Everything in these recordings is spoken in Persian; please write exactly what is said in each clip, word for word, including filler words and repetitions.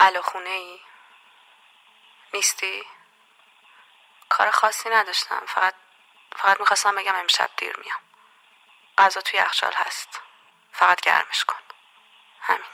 الو، خونه ای؟ نیستی؟ کار خاصی نداشتم، فقط فقط میخواستم بگم امشب دیر میام. غذا توی یخچال هست، فقط گرمش کن. همین.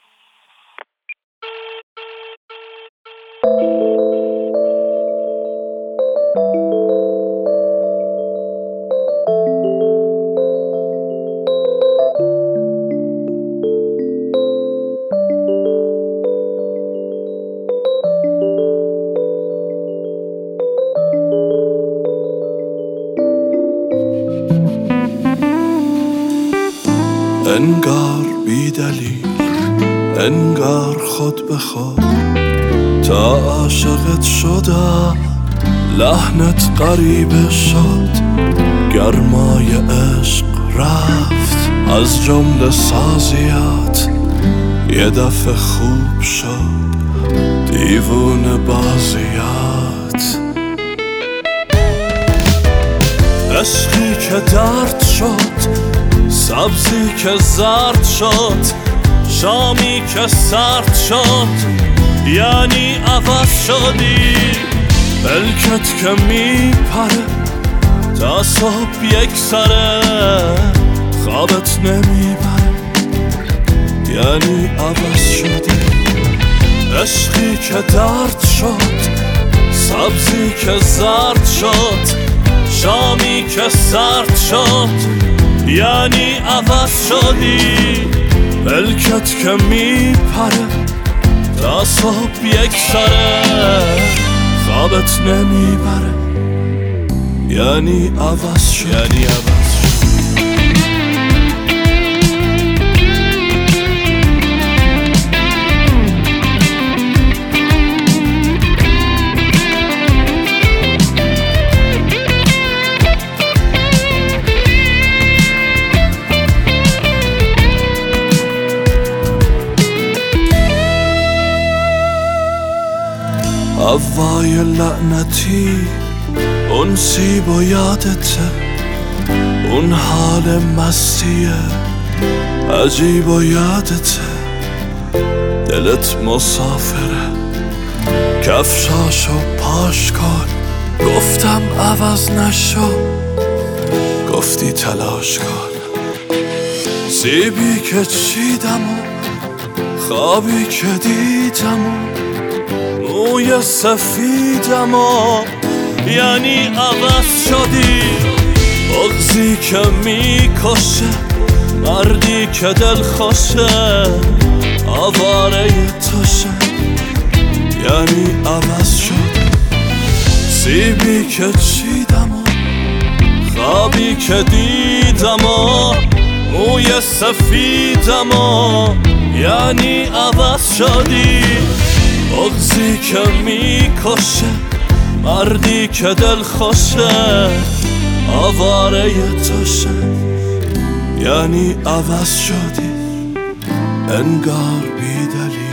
انگار بی دلیل، انگار خود به خود تا عاشقت شدم، لحنت غریبه شد، گرمای عشق رفت از جمله سازیات، یه دفعه خوب شد دیوونه بازیات. عشقی که درد شد، سبزی که زرد شد، شامی که سرد شد، یعنی عوض شدی. پلکت که میپره تا صبح یک سره، خوابت نمیبره یعنی عوض شدی. عشقی که درد شد، سبزی که زرد شد، شامی که سرد شد، یعنی عوض شدی. پلکت که میپره تا صبح یک سره، خوابت نمیبره یعنی عوض شدی. یعنی عوض شدی. هوای لعنتی، اون سیب و یادته، اون حال مستیه عجیب و یادته. دلت مسافره، کفشاشو پاش کن، گفتم عوض نشو، گفتی تلاش کن. سیبی که چیدم و خوابی که دیدم و موی سفیدم و یعنی عوض شدی. بغضی که میکشه، مردی که دل خوشه، آواره توشه یعنی عوض شدی. سیبی که چیدم و خوابی که دیدم و موی سفیدم و یعنی عوض شدی. بغضی که میکشه، مردی که دل خوشه، آواره توشه یعنی عوض شدی. انگار بی دلیل